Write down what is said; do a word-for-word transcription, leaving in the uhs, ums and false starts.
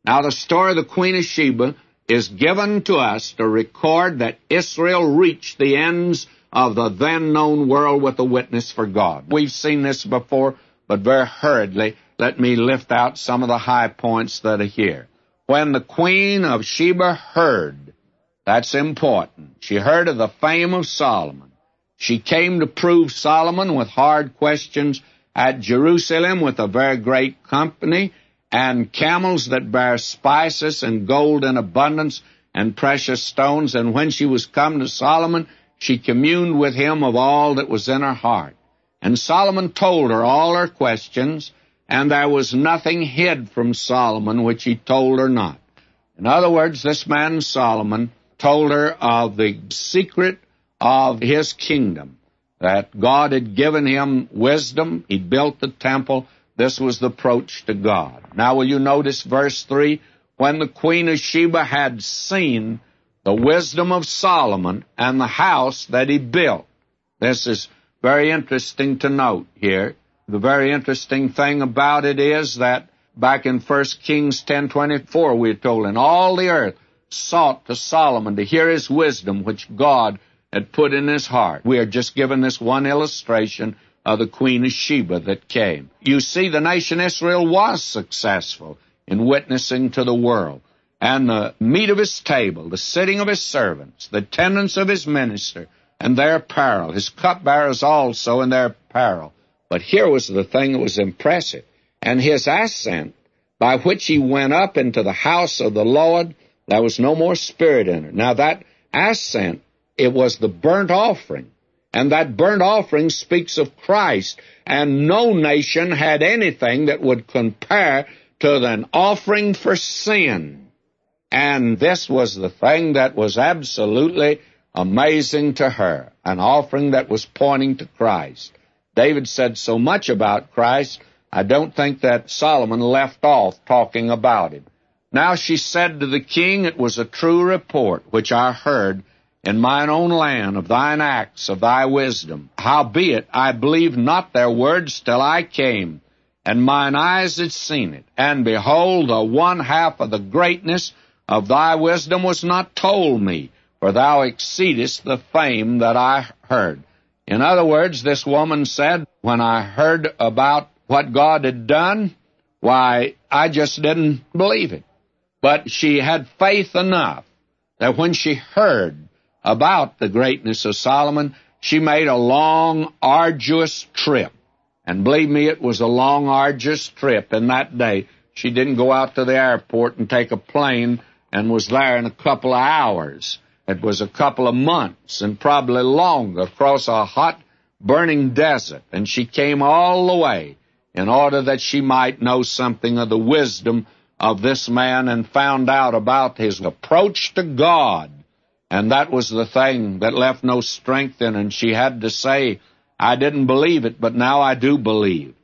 Now, the story of the Queen of Sheba is given to us to record that Israel reached the ends of the then-known world with a witness for God. We've seen this before, but very hurriedly, let me lift out some of the high points that are here. When the Queen of Sheba heard, that's important, she heard of the fame of Solomon. She came to prove Solomon with hard questions at Jerusalem with a very great company, and camels that bear spices and gold in abundance and precious stones. And when she was come to Solomon, she communed with him of all that was in her heart. And Solomon told her all her questions, and there was nothing hid from Solomon which he told her not. In other words, this man Solomon told her of the secret of his kingdom, that God had given him wisdom. He'd built the temple. This was the approach to God. Now, will you notice verse three? When the Queen of Sheba had seen the wisdom of Solomon and the house that he built. This is very interesting to note here. The very interesting thing about it is that back in First Kings ten twenty-four, we're told, and all the earth sought to Solomon to hear his wisdom, which God had put in his heart. We are just given this one illustration of the Queen of Sheba that came. You see, the nation Israel was successful in witnessing to the world. And the meat of his table, the sitting of his servants, the attendance of his minister, and their apparel, his cupbearers also and their apparel. But here was the thing that was impressive. And his ascent, by which he went up into the house of the Lord, there was no more spirit in it. Now that ascent, it was the burnt offering. And that burnt offering speaks of Christ, and no nation had anything that would compare to an offering for sin. And this was the thing that was absolutely amazing to her, an offering that was pointing to Christ. David said so much about Christ, I don't think that Solomon left off talking about him. Now she said to the king, it was a true report which I heard in mine own land of thine acts, of thy wisdom. Howbeit, I believed not their words till I came, and mine eyes had seen it. And behold, the one half of the greatness of thy wisdom was not told me, for thou exceedest the fame that I heard. In other words, this woman said, when I heard about what God had done, why, I just didn't believe it. But she had faith enough that when she heard about the greatness of Solomon, she made a long, arduous trip. And believe me, it was a long, arduous trip. In that day, she didn't go out to the airport and take a plane and was there in a couple of hours. It was a couple of months and probably longer across a hot, burning desert. And she came all the way in order that she might know something of the wisdom of this man and found out about his approach to God. And that was the thing that left no strength in her. And she had to say, I didn't believe it, but now I do believe.